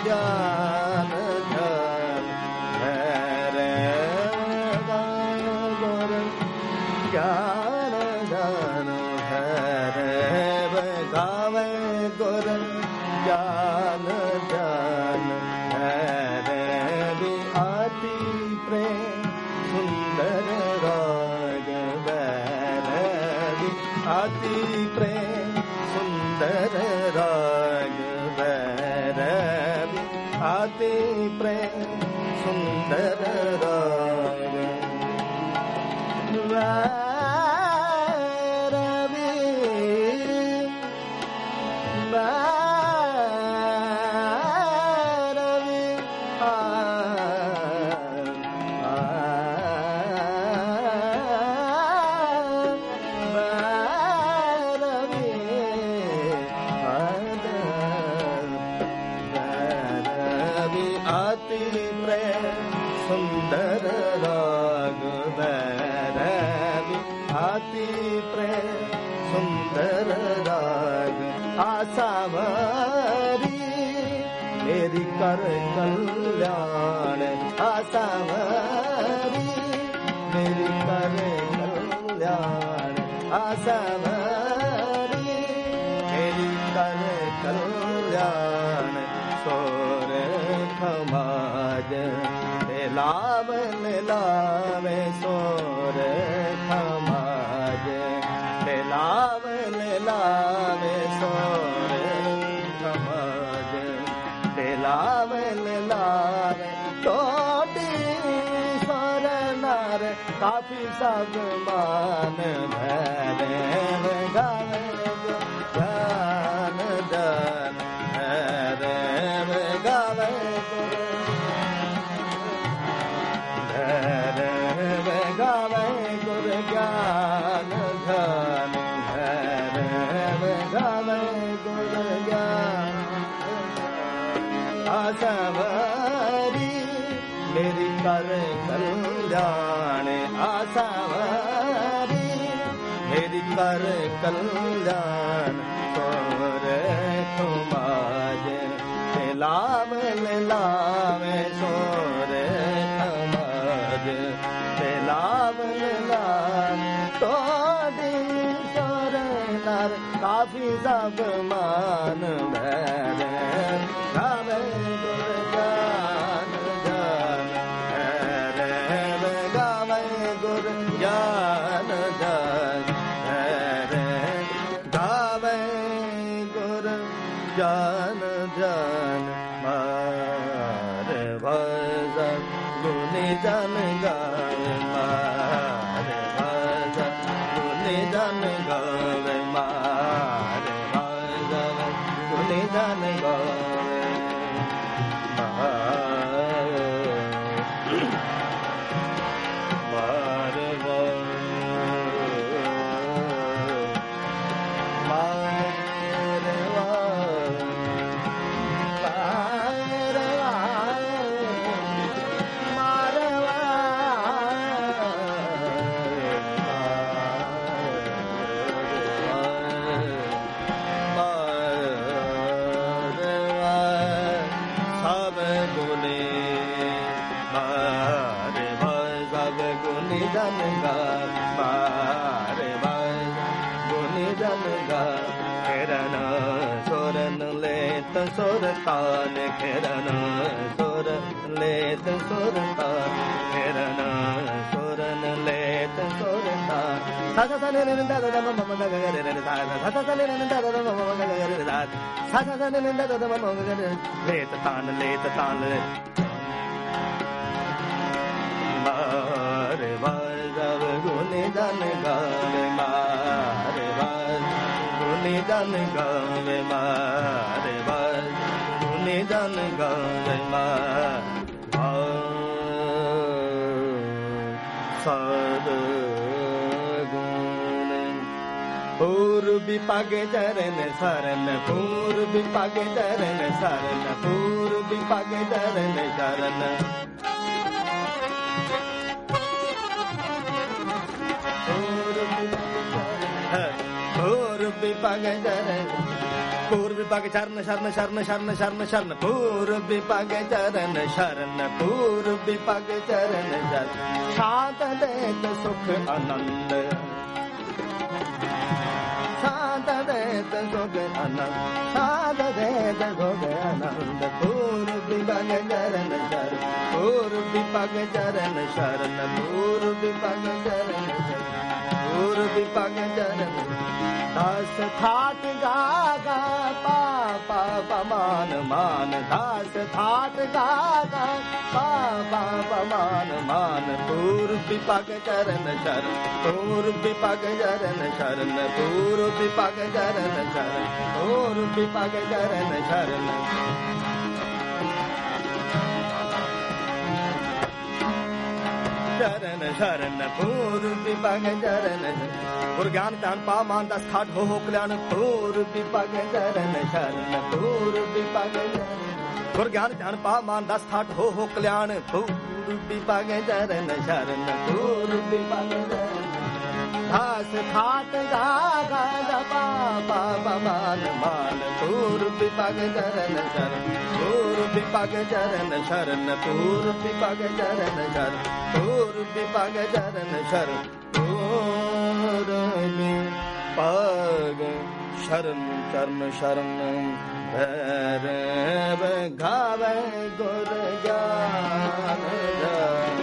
ज्ञान ध्यान हरे गुर ज्ञान ध्यान हरे गावे गुर ज्ञान ध्यान हरे भी आती प्रेम सुंदर राग बैरवी आती प्रेम सुंदर राग बैरवी आती प्रेम सुंदर राग बैरवी बैरवी सुंदर राग बैरवी आती प्रेम सुंदर राग आसावरी मेरी कर कल्याण आसावरी मेरी कर कल्याण आसावरी मेरी कर कल्याण सोर खमाज लावे लावे सोर खमाज लावे लावे सोर खमाज लावे लावे टोटी सोर नार काफी सब मान भरे गावे ज्ञान दान हरे गावे गावे गुर ज्ञान ध्यान हरे गावे गुर ज्ञान आसावरी मेरी कर कल्याण आसावरी मेरी कर कल्याण सोर खमाज लावे लावे सोर खमाज लावे लावे तो दिन सोर नर काफी सब मान भरे गावे गुर ज्ञान ध्यान हरे गावे गुर ज्ञान ध्यान हरे गावे गुर ज्ञान ध्यान मारे भजन गुनी जन गावे मारे भजन गुनी जन गावे मारे भजन गुनी जन गावे मारे जन गा मारे गुनी जन गा खेरन सोरन लेत सोरतान खेरन सोर लेत सोरतान खेरन सोरन लेत सोरतान सासा सने नंदा दा मम मम गा रे रे दा सासा सने नंदा दा मम मम गा रे रे दा सासा सने नंदा दा मम मम गा रे लेत तान मारे वाजव गुनी जन गावे मारे वाज गुनी जन गावे मारे वाज गुनी जन गावे सद गुण पूर्वी पागे चरण शरण पूर्वी पागे चरण शरण पूर्वी पागे चरण शरण पूर्वी पागे चरण पूर्व पग चरण शरण शरण शरण शरण शरण पूर्व पग चरण शरण पूर्व पग चरण शरण शांत देत सुख आनंद शांत देत सुख आनंद शांत देत सुख आनंद पूर्व पग चरण शरण पूर्व पग चरण शरण पूर्व पग चरण पूर्व पग चरण दास ठाट गा गा पा पा पा मान मान दास ठाट गा गा पा पा पा मान मान पूर्व पग चरण शरण पूर्व पग चरण शरण पूर्व पग चरण शरण पूर्व पग चरण शरण चरण शरण पूर्व पग चरण गुर ज्ञान ध्यान पा मान दस ठाट हो कल्याण पूर्व पग चरण शरण पूर्व पग गुर ज्ञान ध्यान पा मान दस ठाट हो कल्याण पूर्व पग चरण शरण पूर्व पग दास ठाट गा गा पा पा पा मान मान पूर्व पग चरण शरण पूर्व पग चरण शरण पूर्व पग चरण शरण पूर्व पग चरण शरण पूर्व पग शरण चरण शरण भैरव गावे गुर ज्ञान